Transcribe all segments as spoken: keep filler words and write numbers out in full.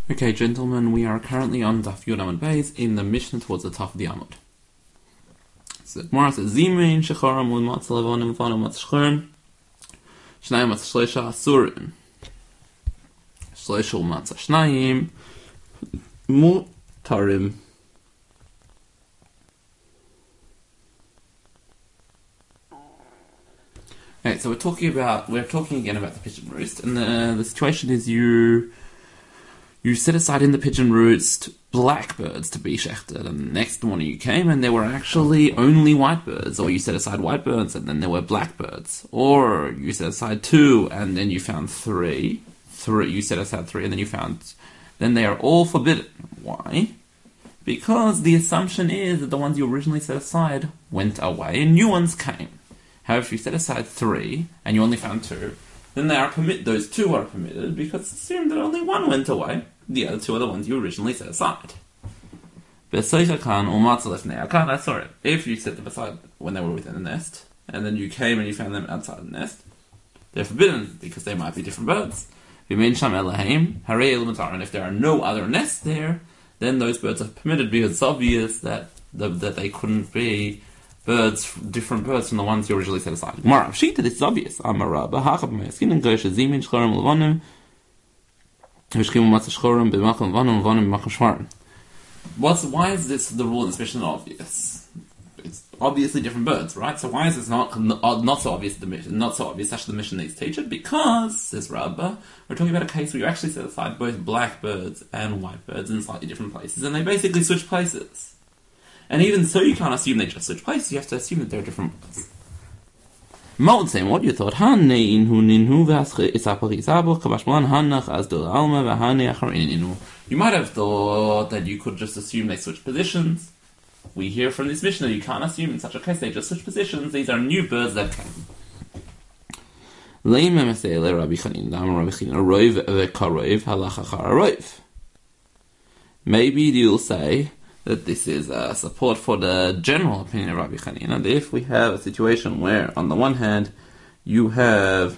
Okay, gentlemen, we are currently on Daf Yud Amud Beis in the Mishnah towards the top of the Amud. So, Gemara says, Zimein shecharam u'matz levonim v'anim matz shchurim shnayim matz shleisha asurim shleisha u'matz shnayim mutarim. Okay, so we're talking about we're talking again about the pigeon roost, and the the situation is you you set aside in the pigeon roost blackbirds to be shechted, and the next morning you came and there were actually only white birds, or you set aside white birds and then there were blackbirds, or you set aside two and then you found three, three you set aside three and then you found, then they are all forbidden. Why? Because the assumption is that the ones you originally set aside went away and new ones came. However, if you set aside three and you only found two, then they are permit. Those two are permitted because it's assumed that only one went away. The other two are the ones you originally set aside. Sorry, if you set them aside when they were within the nest, and then you came and you found them outside the nest, they're forbidden because they might be different birds. And if there are no other nests there, then those birds are permitted because it's obvious that the, that they couldn't be birds, different birds from the ones you originally set aside. Gemara, Shita, this is obvious. What's, why is this the rule in this Mishnah obvious? It's obviously different birds, right? So why is this not not so obvious? The mission, not so obvious. Actually, the Mishnah needs to teach it because, says Rabbah, we're talking about a case where you actually set aside both black birds and white birds in slightly different places, and they basically switch places. And even so, you can't assume they just switch places. You have to assume that they're different birds. What you thought? You might have thought that you could just assume they switch positions. We hear from this Mishnah you can't assume in such a case they just switch positions. These are new birds that came. Maybe you'll say that this is uh, support for the general opinion of Rabbi Chanina, that if we have a situation where, on the one hand, you have,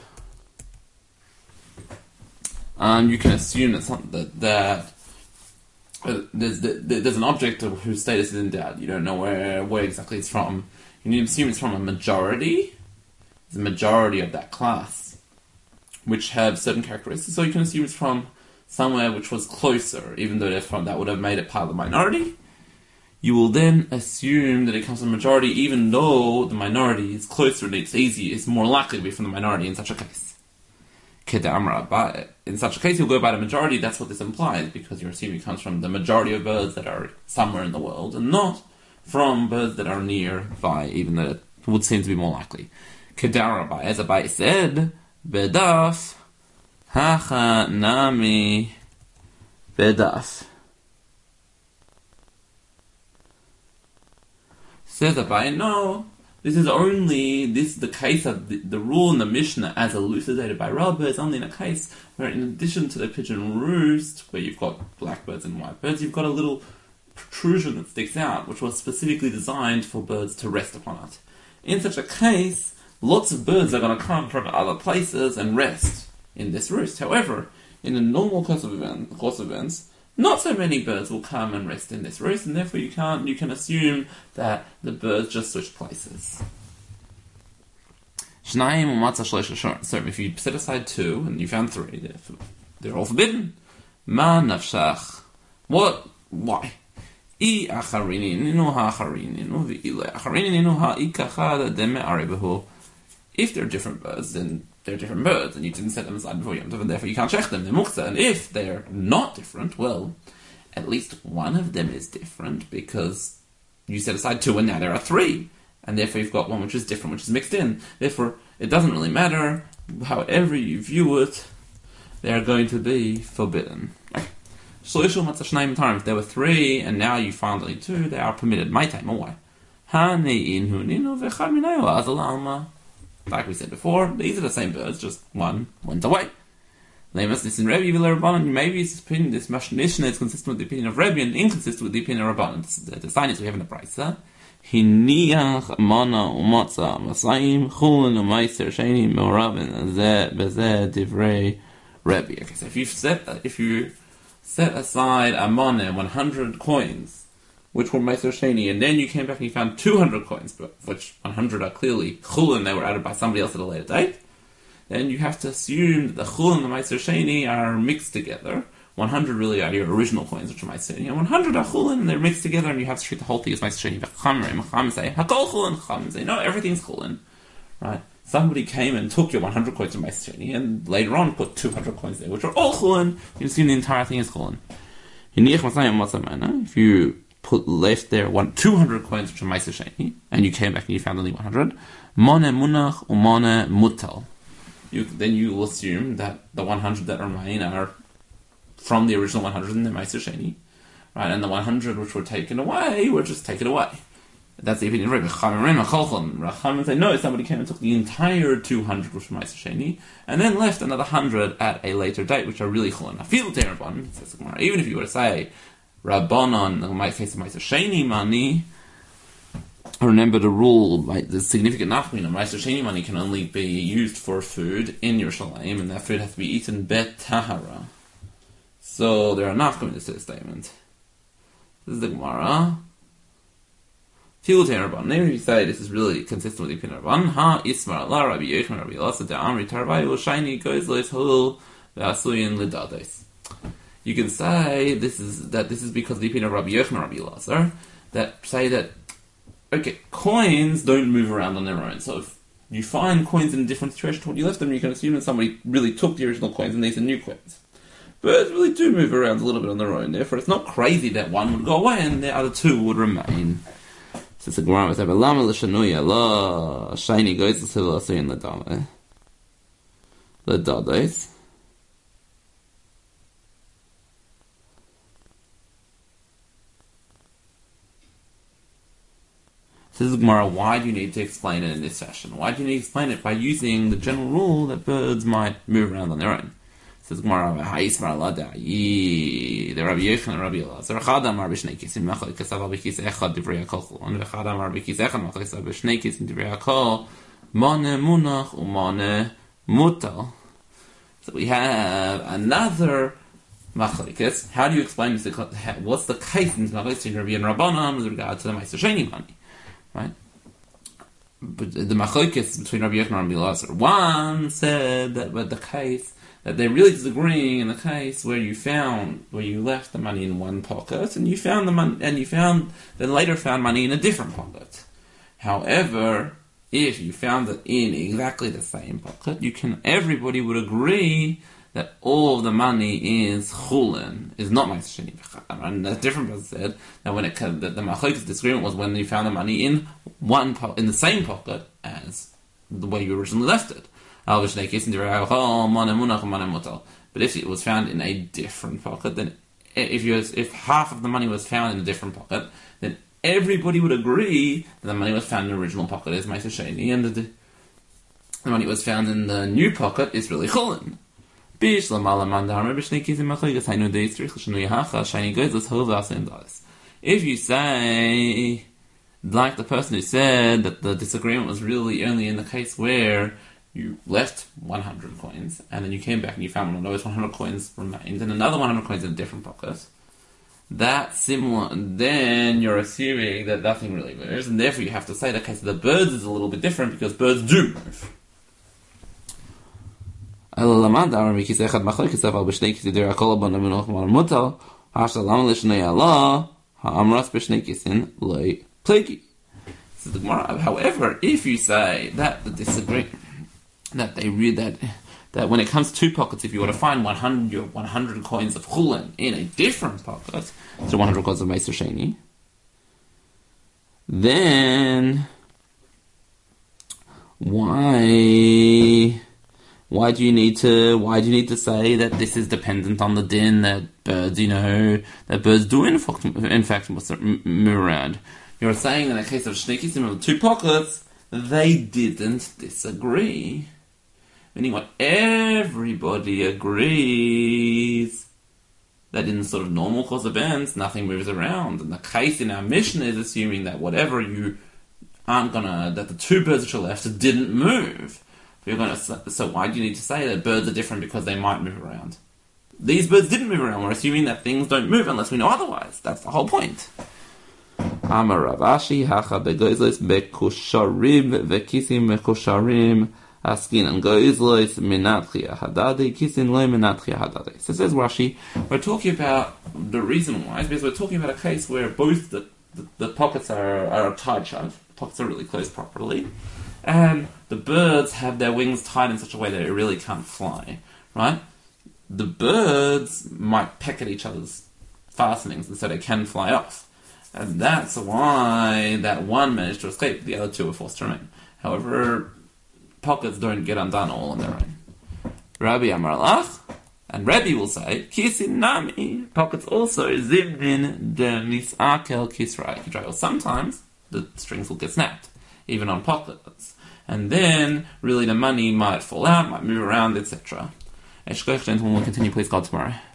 um, you can assume that some, that, that uh, there's that, there's an object whose status is in doubt. You don't know where where exactly it's from. You need to assume it's from a majority, the majority of that class, which have certain characteristics. So you can assume it's from somewhere which was closer, even though they're from that would have made it part of the minority. You will then assume that it comes from the majority, even though the minority is closer and it's easy, it's more likely to be from the minority in such a case. Kedamra, in such a case, you'll go by the majority. That's what this implies, because you're assuming it comes from the majority of birds that are somewhere in the world, and not from birds that are nearby, even though it would seem to be more likely. Kedamra, as Abai said, bedaf, hacha nami bedaf. Says Abai, no, this is only, this is the case of the, the rule in the Mishnah as elucidated by Rabbah is only in a case where, in addition to the pigeon roost, where you've got blackbirds and white birds, you've got a little protrusion that sticks out, which was specifically designed for birds to rest upon it. In such a case, lots of birds are going to come from other places and rest in this roost. However, in a normal course of, event, course of events, not so many birds will come and rest in this roost, and therefore you can't. You can assume that the birds just switch places. So if you set aside two and you found three, they're, they're all forbidden. Ma nafshach. What? Why? If they're different birds, then they're different birds, and you didn't set them aside before Yom Tov, and therefore you can't check them. They're muktzah. And if they're not different, well, at least one of them is different, because you set aside two and now there are three, and therefore you've got one which is different, which is mixed in. Therefore, it doesn't really matter. However you view it, they are going to be forbidden. If there were three, and now you found only two, they are permitted. My time, why? Like we said before, these are the same birds, just one went away. Maybe this opinion, this Mishnah is consistent with the opinion of Rebbe and inconsistent with the opinion of Rabbanan. The, the sign is we have in the Brisa. Hiniach mana umatza masayim chulin u'meiser sheni me'orabin zeh bezeh divrei Rebbe. Okay, so if you set, if you set aside Amone, one hundred coins, which were Meiser Sheni, and then you came back and you found two hundred coins, but which one hundred are clearly Chulin, they were added by somebody else at a later date, then you have to assume that the Chulin and the Meiser Sheni are mixed together. one hundred really are your original coins, which are Meiser Sheni, and one hundred are Chulin, and they're mixed together, and you have to treat the whole thing as Meiser Sheni. Chacham say, Hakol Chulin, Chacham say, no, everything's Chulin. Right? Somebody came and took your one hundred coins from Meiser Sheni, and later on put two hundred coins there, which are all Chulin. You assume the entire thing is Chulin. If you put left there one two hundred coins which are Meiser Sheni, and you came back and you found only one hundred, Mone Munach Umone Mutal. You, then you will assume that the one hundred that remain are from the original one hundred in the Meiser Sheni, right? And the one hundred which were taken away were just taken away. That's the opinion of Rebbe. Rachamim say, no, somebody came and took the entire two hundred which were Meiser Sheni, and then left another one hundred at a later date, which are really Chulin. Afil Terabon, says the Gemara, even if you were to say, Rabbanon, in my case of Meiser Sheni money, remember the rule, the significant nafmin of Meiser Sheni money can only be used for food in Yerushalayim, and that food has to be eaten bet tahara. So there are nafmin to this statement. This is the Gemara. Tilu Rabban. Even if you say this is really consistent with the opinion of Rabban, ha ismar la Rabbi Yochanan Rabbi Elazar de Amri Tarvayu Shiny goes leishul ve'asuyin lidades. You can say this is that this is because of the opinion of Rabbi Yochanan Rabbi Elazar that say that okay, coins don't move around on their own. So if you find coins in a different situation to what you left them, you can assume that somebody really took the original coins and these are new coins. Birds really do move around a little bit on their own. Therefore, it's not crazy that one would go away and the other two would remain. So it's a Gemara with Lama l'shanuya la shiny goes to the in the dame the dades. This is Gemara. Why do you need to explain it in this fashion? Why do you need to explain it by using the general rule that birds might move around on their own? This is Gemara. Ha'ismar lada yi the Rabbi Yochanan and Rabbi Elazar. Echad amar b'shnei kisim machal kasav b'kis echad divrei hakol chulon. V'echad amar b'kis echad machal kasav b'shnei kisim divrei hakol mane munach umane mutal. So we have another machlekes. How do you explain this? What's the case in machlekes in Rabbi and Rabbanan with regard to the Meiser Sheni money? Right? But the machlokes between Rabbi Yochanan and Rabbi Elazar. One said that but the case that they're really disagreeing in the case where you found where you left the money in one pocket and you found the money and you found then later found money in a different pocket. However, if you found it in exactly the same pocket, you can everybody would agree that all of the money is chulin, is not Meiser Sheni. And a different person said that when it that the machlokes disagreement was when you found the money in one po- in the same pocket as the way you originally left it. But if it was found in a different pocket, then if you if half of the money was found in a different pocket, then everybody would agree that the money was found in the original pocket is Meiser Sheni, and the, the money was found in the new pocket is really chulin. If you say, like the person who said that the disagreement was really only in the case where you left one hundred coins and then you came back and you found one of those one hundred coins remained and another one hundred coins in a different pocket, that's similar, then you're assuming that nothing really moves, and therefore you have to say the case of the birds is a little bit different because birds do move. If you say that the disagree that they read that that when it comes to two pockets, if you were to find one hundred, one hundred coins of chulin in a different pocket, so one hundred coins of Meiser Sheni, then why? Why do you need to? Why do you need to say that this is dependent on the din that birds, you know, that birds do in fact, in fact, move around? You're saying in the case of Shnei Kisim of the two pockets, they didn't disagree. Meaning, what everybody agrees that in sort of normal course events, nothing moves around, and the case in our mission is assuming that whatever you aren't gonna, that the two birds which are left didn't move. You're going to, so why do you need to say that birds are different because they might move around? these birds didn't move around. We're assuming that things don't move unless we know otherwise. That's the whole point. Amar Rav Ashi, hacha begoizlos bekusharim vekisim mekusharim askinan goizlos minatchia hadadi kisin lo minatchia hadadi. So says Rashi, we're talking about the reason why is because we're talking about a case where both the, the, the pockets are, are tied shut, the pockets are really closed properly, and the birds have their wings tied in such a way that it really can't fly, right? The birds might peck at each other's fastenings and so they can fly off. And that's why that one managed to escape, the other two were forced to remain. However, pockets don't get undone all on their own. Rabbi Amar Lach, and Rabbi will say, Kisin Nami, pockets also, Zimnin de Misakel Kisrai Kidrai. Sometimes the strings will get snapped, even on pockets. And then, really, the money might fall out, might move around, et cetera. Eshkoich, gentlemen, we'll continue, please, God, tomorrow.